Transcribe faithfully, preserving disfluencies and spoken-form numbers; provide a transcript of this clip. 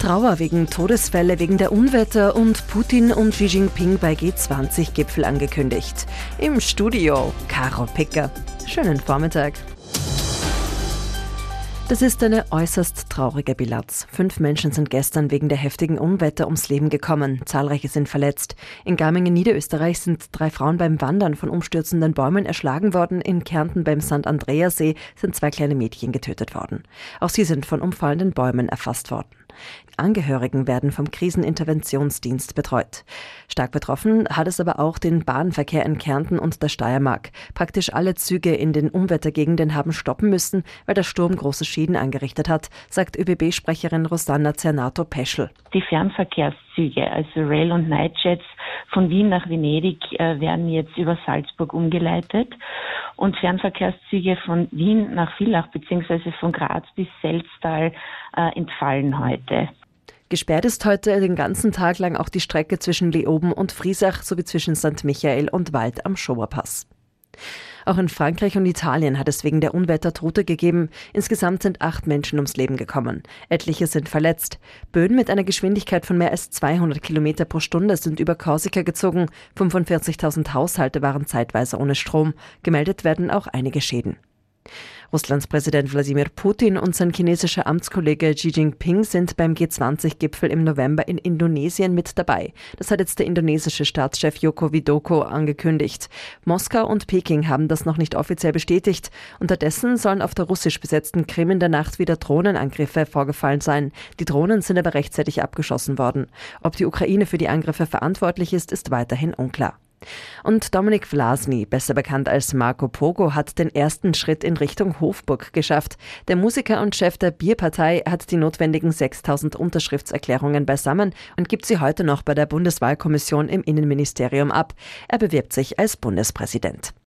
Trauer wegen Todesfälle wegen der Unwetter und Putin und Xi Jinping bei G zwanzig Gipfel angekündigt. Im Studio Caro Picker. Schönen Vormittag. Das ist eine äußerst traurige Bilanz. Fünf Menschen sind gestern wegen der heftigen Unwetter ums Leben gekommen. Zahlreiche sind verletzt. In Garmingen, Niederösterreich, sind drei Frauen beim Wandern von umstürzenden Bäumen erschlagen worden. In Kärnten beim Sankt Andreasee sind zwei kleine Mädchen getötet worden. Auch sie sind von umfallenden Bäumen erfasst worden. Die Angehörigen werden vom Kriseninterventionsdienst betreut. Stark betroffen hat es aber auch den Bahnverkehr in Kärnten und der Steiermark. Praktisch alle Züge in den Unwettergegenden haben stoppen müssen, weil der Sturm große Schäden angerichtet hat, sagt ÖBB-Sprecherin Rosanna Zernato-Peschel. Die Fernverkehrszüge, also Rail- und Nightjets von Wien nach Venedig, äh, werden jetzt über Salzburg umgeleitet. Und Fernverkehrszüge von Wien nach Villach bzw. von Graz bis Selztal äh, entfallen heute. Gesperrt ist heute den ganzen Tag lang auch die Strecke zwischen Leoben und Friesach sowie zwischen Sankt Michael und Wald am Schoberpass. Auch in Frankreich und Italien hat es wegen der Unwetter Tote gegeben. Insgesamt sind acht Menschen ums Leben gekommen. Etliche sind verletzt. Böen mit einer Geschwindigkeit von mehr als zweihundert Kilometer pro Stunde sind über Korsika gezogen. fünfundvierzigtausend Haushalte waren zeitweise ohne Strom. Gemeldet werden auch einige Schäden. Russlands Präsident Wladimir Putin und sein chinesischer Amtskollege Xi Jinping sind beim G zwanzig Gipfel im November in Indonesien mit dabei. Das hat jetzt der indonesische Staatschef Joko Widodo angekündigt. Moskau und Peking haben das noch nicht offiziell bestätigt. Unterdessen sollen auf der russisch besetzten Krim in der Nacht wieder Drohnenangriffe vorgefallen sein. Die Drohnen sind aber rechtzeitig abgeschossen worden. Ob die Ukraine für die Angriffe verantwortlich ist, ist weiterhin unklar. Und Dominik Vlasny, besser bekannt als Marco Pogo, hat den ersten Schritt in Richtung Hofburg geschafft. Der Musiker und Chef der Bierpartei hat die notwendigen sechstausend Unterschriftserklärungen beisammen und gibt sie heute noch bei der Bundeswahlkommission im Innenministerium ab. Er bewirbt sich als Bundespräsident.